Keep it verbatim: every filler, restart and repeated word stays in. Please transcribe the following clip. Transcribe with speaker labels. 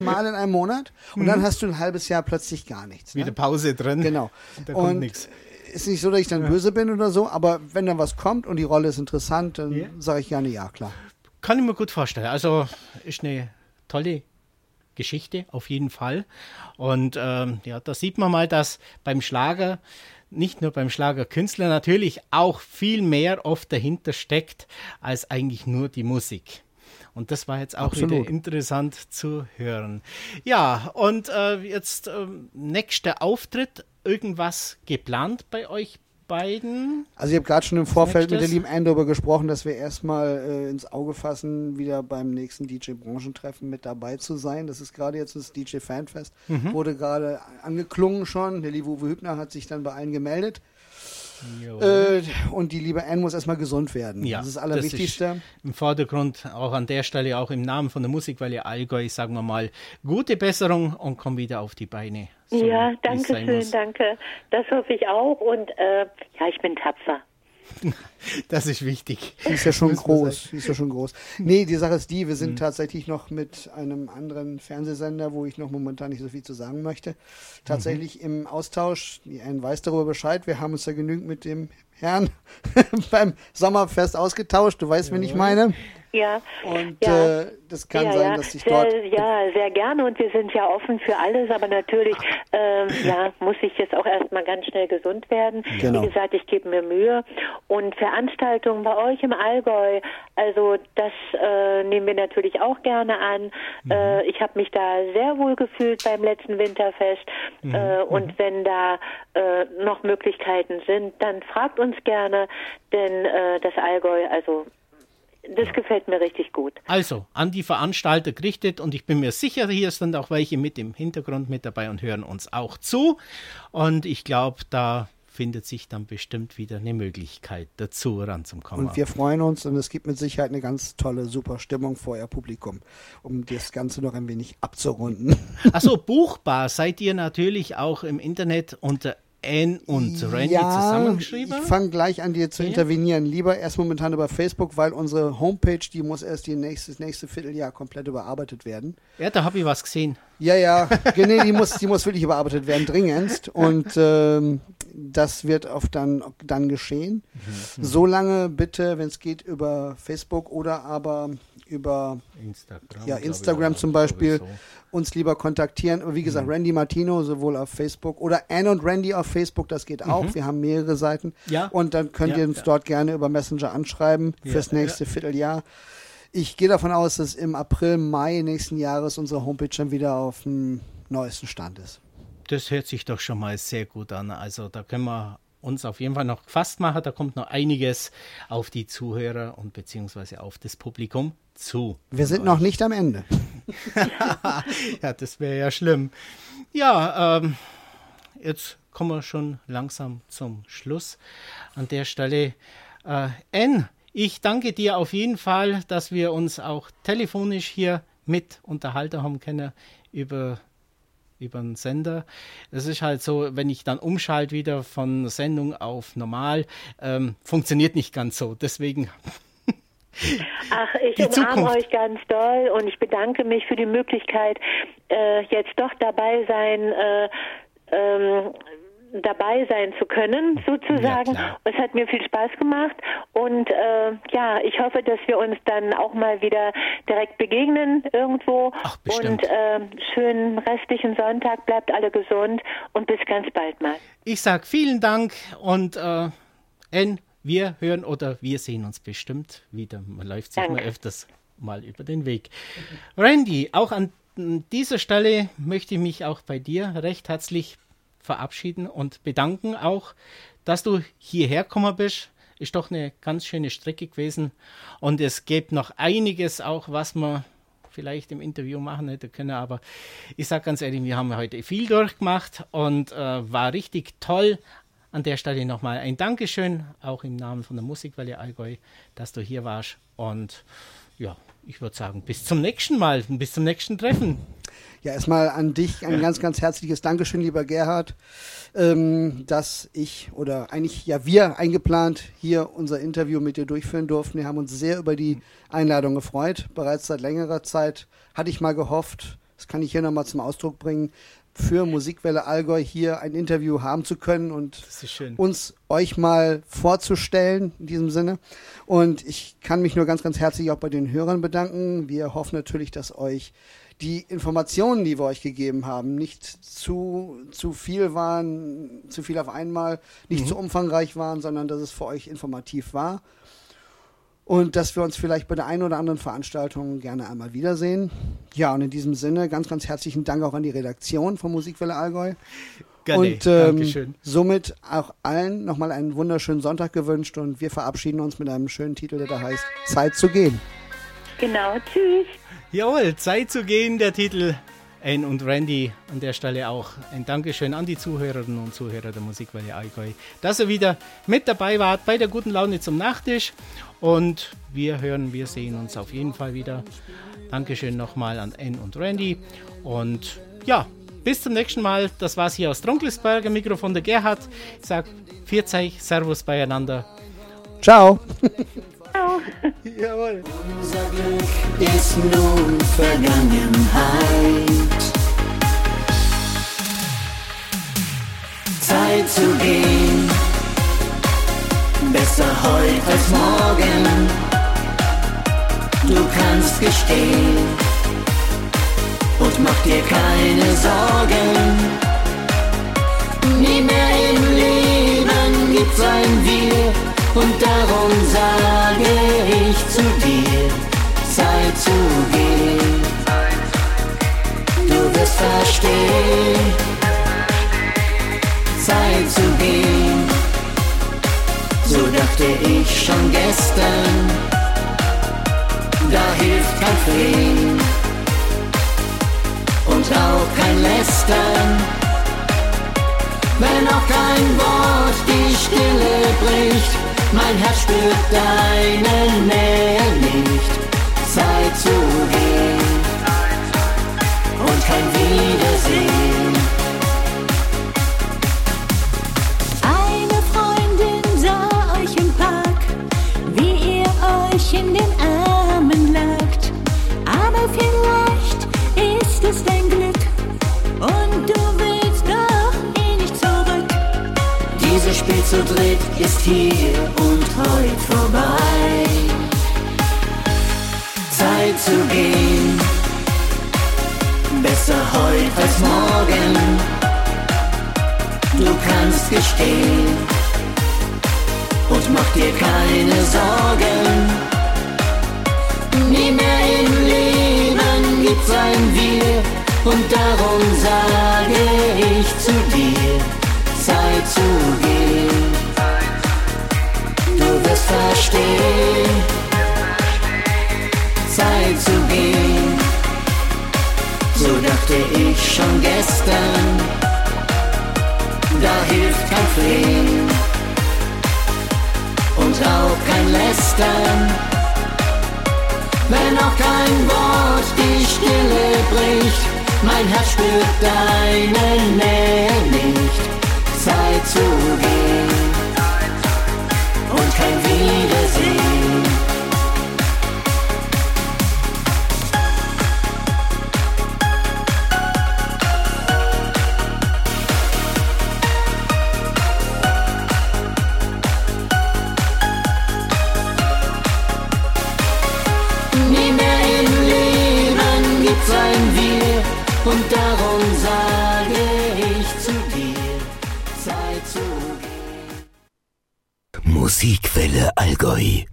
Speaker 1: Mal in einem Monat und mhm. dann hast du ein halbes Jahr plötzlich gar nichts.
Speaker 2: Ne? Wieder Pause drin.
Speaker 1: Genau.
Speaker 2: Da kommt
Speaker 1: und
Speaker 2: nichts.
Speaker 1: Ist nicht so, dass ich dann ja. böse bin oder so, aber wenn dann was kommt und die Rolle ist interessant, dann ja. sage ich gerne ja, klar.
Speaker 2: Kann ich mir gut vorstellen. Also ist eine tolle Geschichte auf jeden Fall. Und ähm, ja, da sieht man mal, dass beim Schlager, nicht nur beim Schlagerkünstler, natürlich auch viel mehr oft dahinter steckt, als eigentlich nur die Musik. Und das war jetzt auch Absolut. wieder interessant zu hören. Ja, und äh, jetzt äh, nächster Auftritt, irgendwas geplant bei euch beiden?
Speaker 1: Also ich habe gerade schon im Vorfeld mit der lieben Anne darüber gesprochen, dass wir erstmal äh, ins Auge fassen, wieder beim nächsten D J-Branchentreffen mit dabei zu sein. Das ist gerade jetzt das D J-Fanfest. Mhm. Wurde gerade angeklungen schon. Der liebe Uwe Hübner hat sich dann bei allen gemeldet. Äh, und die liebe Anne muss erstmal gesund werden.
Speaker 2: Ja,
Speaker 1: das ist das Allerwichtigste.
Speaker 2: Das ist im Vordergrund, auch an der Stelle, auch im Namen von der Musikwelle Allgäu, sagen wir mal, gute Besserung und komm wieder auf die Beine.
Speaker 3: So, ja, danke schön, danke. Das hoffe ich auch und äh, ja, ich bin tapfer.
Speaker 2: Das ist wichtig.
Speaker 1: Die ist ja schon groß. Die ist ja schon groß. Nee, die Sache ist die, wir sind mhm. tatsächlich noch mit einem anderen Fernsehsender, wo ich noch momentan nicht so viel zu sagen möchte, tatsächlich mhm. im Austausch. Die Anne weiß darüber Bescheid. Wir haben uns ja genügend mit dem Herrn beim Sommerfest ausgetauscht. Du weißt, ja, wen ich meine.
Speaker 3: Ja.
Speaker 1: Und
Speaker 3: ja.
Speaker 1: Äh, das kann
Speaker 3: ja,
Speaker 1: sein,
Speaker 3: ja.
Speaker 1: dass ich
Speaker 3: sehr,
Speaker 1: dort...
Speaker 3: Ja, sehr gerne und wir sind ja offen für alles, aber natürlich ähm, ja, muss ich jetzt auch erstmal ganz schnell gesund werden.
Speaker 1: Genau.
Speaker 3: Wie gesagt, ich gebe mir Mühe. Und Veranstaltungen bei euch im Allgäu, also das äh, nehmen wir natürlich auch gerne an. Mhm. Äh, ich habe mich da sehr wohl gefühlt beim letzten Winterfest. Mhm. Äh, und mhm. wenn da äh, noch Möglichkeiten sind, dann fragt uns gerne, denn äh, das Allgäu, also das gefällt mir richtig gut.
Speaker 2: Also, an die Veranstalter gerichtet und ich bin mir sicher, hier sind auch welche mit im Hintergrund mit dabei und hören uns auch zu. Und ich glaube, da findet sich dann bestimmt wieder eine Möglichkeit dazu ranzukommen.
Speaker 1: Und wir freuen uns und es gibt mit Sicherheit eine ganz tolle, super Stimmung vor euer Publikum, um das Ganze noch ein wenig abzurunden.
Speaker 2: Achso, buchbar seid ihr natürlich auch im Internet unter Anne und Randy
Speaker 1: ja,
Speaker 2: zusammengeschrieben?
Speaker 1: Ich fange gleich an, dir zu ja. intervenieren. Lieber erst momentan über Facebook, weil unsere Homepage, die muss erst die nächste, das nächste Vierteljahr komplett überarbeitet werden.
Speaker 2: Ja, da habe ich was gesehen.
Speaker 1: Ja, ja, nee, die muss, die muss wirklich überarbeitet werden, dringendst. Und ähm, das wird auf dann, dann geschehen. Mhm. Solange bitte, wenn es geht, über Facebook oder aber über
Speaker 2: Instagram,
Speaker 1: ja, Instagram zum Beispiel so. uns lieber kontaktieren. Aber wie gesagt, mhm. Randy Martino sowohl auf Facebook oder Anne und Randy auf Facebook, das geht auch. Mhm. Wir haben mehrere Seiten.
Speaker 2: Ja.
Speaker 1: Und dann könnt
Speaker 2: ja,
Speaker 1: ihr uns
Speaker 2: ja.
Speaker 1: dort gerne über Messenger anschreiben
Speaker 2: ja,
Speaker 1: fürs nächste ja. Vierteljahr. Ich gehe davon aus, dass im April, Mai nächsten Jahres unsere Homepage dann wieder auf dem neuesten Stand ist.
Speaker 2: Das hört sich doch schon mal sehr gut an. Also da können wir uns auf jeden Fall noch gefasst machen. Da kommt noch einiges auf die Zuhörer und beziehungsweise auf das Publikum zu.
Speaker 1: Wir sind noch nicht am Ende.
Speaker 2: Ja, das wäre ja schlimm. Ja, ähm, jetzt kommen wir schon langsam zum Schluss. An der Stelle, äh, Anne, ich danke dir auf jeden Fall, dass wir uns auch telefonisch hier mit unterhalten haben können über über einen Sender. Es ist halt so, wenn ich dann umschalte wieder von Sendung auf normal, ähm, funktioniert nicht ganz so. Deswegen
Speaker 3: Ach, ich umarme euch ganz doll und ich bedanke mich für die Möglichkeit, äh, jetzt doch dabei sein, äh, ähm, dabei sein zu können, sozusagen. Ja, es hat mir viel Spaß gemacht und äh, ja, ich hoffe, dass wir uns dann auch mal wieder direkt begegnen irgendwo.
Speaker 2: Ach, bestimmt.
Speaker 3: Und äh, schönen restlichen Sonntag, bleibt alle gesund und bis ganz bald mal.
Speaker 2: Ich sag vielen Dank und äh, Anne, wir hören oder wir sehen uns bestimmt wieder. Man läuft sich Danke. mal öfters mal über den Weg. Randy, auch an dieser Stelle möchte ich mich auch bei dir recht herzlich verabschieden und bedanken auch, dass du hierher gekommen bist. Ist doch eine ganz schöne Strecke gewesen und es gibt noch einiges auch, was wir vielleicht im Interview machen hätte können, aber ich sage ganz ehrlich, wir haben heute viel durchgemacht und äh, war richtig toll. An der Stelle nochmal ein Dankeschön, auch im Namen von der Musikwelle Allgäu, dass du hier warst und ja, ich würde sagen, bis zum nächsten Mal, bis zum nächsten Treffen.
Speaker 1: Ja, erstmal an dich ein ganz, ganz herzliches Dankeschön, lieber Gerhard, ähm, dass ich oder eigentlich ja wir eingeplant hier unser Interview mit dir durchführen durften. Wir haben uns sehr über die Einladung gefreut. Bereits seit längerer Zeit hatte ich mal gehofft, das kann ich hier nochmal zum Ausdruck bringen, für Musikwelle Allgäu hier ein Interview haben zu können und uns euch mal vorzustellen in diesem Sinne. Und ich kann mich nur ganz, ganz herzlich auch bei den Hörern bedanken. Wir hoffen natürlich, dass euch die Informationen, die wir euch gegeben haben, nicht zu, zu viel waren, zu viel auf einmal, nicht mhm. zu umfangreich waren, sondern dass es für euch informativ war. Und dass wir uns vielleicht bei der einen oder anderen Veranstaltung gerne einmal wiedersehen. Ja, und in diesem Sinne ganz, ganz herzlichen Dank auch an die Redaktion von Musikwelle Allgäu.
Speaker 2: Gerne,
Speaker 1: und ähm, somit auch allen nochmal einen wunderschönen Sonntag gewünscht. Und wir verabschieden uns mit einem schönen Titel, der da heißt Zeit zu gehen.
Speaker 3: Genau, tschüss.
Speaker 2: Jawohl, Zeit zu gehen, der Titel. Anne und Randy, an der Stelle auch ein Dankeschön an die Zuhörerinnen und Zuhörer der Musikwelle Allgäu, dass ihr wieder mit dabei wart bei der guten Laune zum Nachtisch. Und wir hören, wir sehen uns auf jeden Fall wieder. Dankeschön nochmal an Anne und Randy. Und ja, bis zum nächsten Mal. Das war's hier aus Drunkelsberg, am Mikrofon der Gerhard. Ich sag Vierzeich, Servus beieinander.
Speaker 1: Ciao.
Speaker 3: Ciao.
Speaker 1: Jawohl.
Speaker 4: Unser Glück ist nun Vergangenheit. Zeit zu gehen, besser heute als morgen. Du kannst gestehen und mach dir keine Sorgen. Nie mehr im Leben gibt's ein Wir. Und darum sage ich zu dir, Zeit zu gehen. Du wirst verstehen, Zeit zu gehen. So dachte ich schon gestern, da hilft kein Flehen und auch kein Lästern. Wenn auch kein Wort die Stille bricht, mein Herz spürt deine Nähe nicht. Zeit zu gehen und kein Wiedersehen.
Speaker 5: Eine Freundin sah euch im Park, wie ihr euch in den Armen lagt. Aber vielleicht ist es dein Glück und du willst doch eh nicht zurück.
Speaker 4: Dieses Spiel zu dritt ist hier und heute vorbei. Zeit zu gehen, besser heute als morgen. Du kannst gestehen und mach dir keine Sorgen. Nie mehr im Leben gibt's ein Wir und darum sage ich zu dir, Zeit zu gehen. Du wirst verstehen, Zeit zu gehen. So dachte ich schon gestern, da hilft kein Flehen und auch kein Lästern. Wenn auch kein Wort die Stille bricht, mein Herz spürt deine Nähe nicht. Zeit zu gehen und kein Wiedersehen. Nie mehr im Leben gibt's ein Wir und darum sage ich zu dir, Zeit zu gehen.
Speaker 6: Musikwelle Allgäu.